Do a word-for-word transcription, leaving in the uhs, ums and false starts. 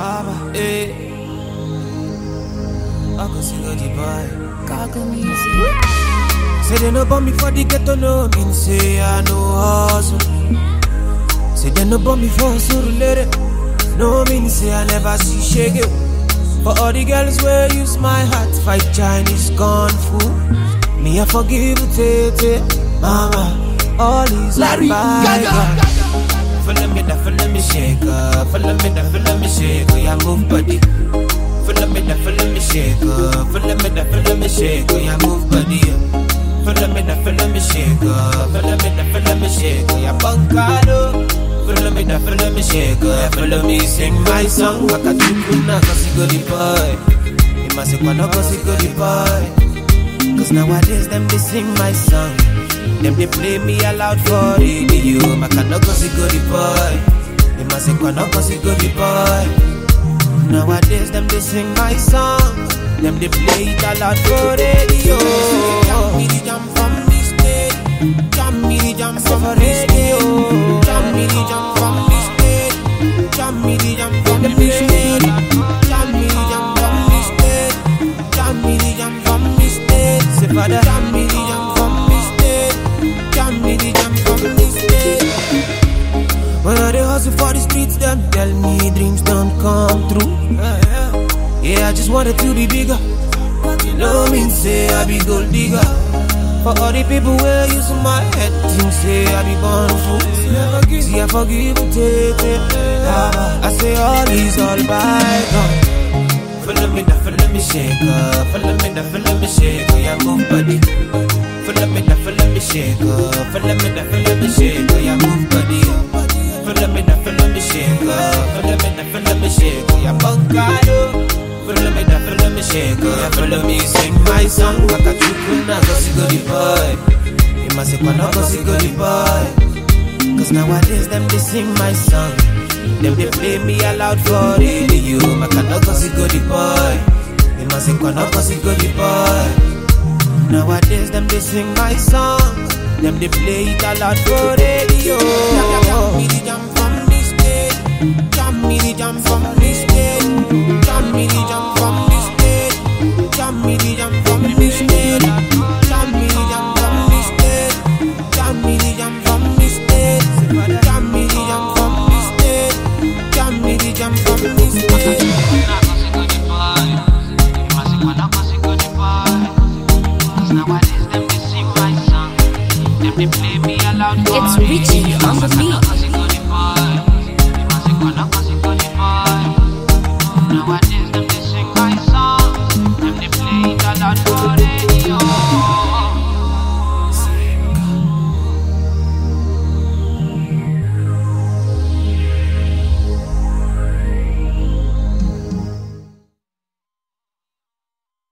Abba, eh. I can see the boy. Gaga music. Say they no bomb me for the ghetto, no mean say I no hustle. Say they no bomb me for Surulere, no mean say I never see shake it. For all the girls where use my heart, fight Chinese kung fu. Me I forgive you, Tete, Mama. All is Larry Gaga. Follow me, da, follow me, shake up. Follow me, da, follow me, shake up. Yeah, move body. Follow me, da, follow me, shake up. Follow me, da, follow me, shake up. Yeah, move body. Follow me, da, follow me, shake up. Follow me, da, follow me, shake up. Yeah, bankado. Follow me, da, follow me, shake up. Follow me, sing my song. Wakatukuna, cause you go the boy. You must say, no, cause you go the boy. Cause nowadays, them they sing my song. Them they play me aloud for radio. I cannot go see good boy. They must say, no, cause you go the boy. Nowadays, them they sing my song. Them they play it aloud for radio. Jam me the jam from this stage. Jam me the jam from this stage. Jam me the jam from this stage. Jam me the jam from this stage. Jam me the jam from this stage. Jam me the jam from this stage. Say father, jam me the jam from this stage. Jam me the jam from this stage. When I dey hustle for the streets, them tell me dreams don't come true. Yeah, I just wanted to be bigger. You know me say I be gold digger. For all the people where use my head, think say I be born fool. See I forgive and take it. I say all is all bygone. Follow me, da, follow me, shake up. Follow me, da, follow me, shake up. Yeah, move body. Follow me, da, follow me, shake up. Follow me, da, follow me, shake up. Yeah, move body. Follow me, da, follow me, shake up. Follow me, da, follow me, shake up. Yeah, bankado. Follow me, da, follow me, shake up. Yeah, follow me, sing my song. Wakatukuna, cause you go the boy. You must say, no, cause you go the boy. Cause nowadays, them they sing my song. Them they play me aloud for radio. I cannot cause you go the boy. They must say, no, cause you go the boy. Nowadays, them they sing my song. Them they play it aloud for radio. Jam me the jam from this stage. Jam me the jam from this stage. Jam me the jam from this stage. Jam me the jam from this stage. Jam me the jam from this stage. Jam me the jam from this stage. Jam me the jam from this stage. Jam me the jam from this stage. It's Richie on the beat. Nowadays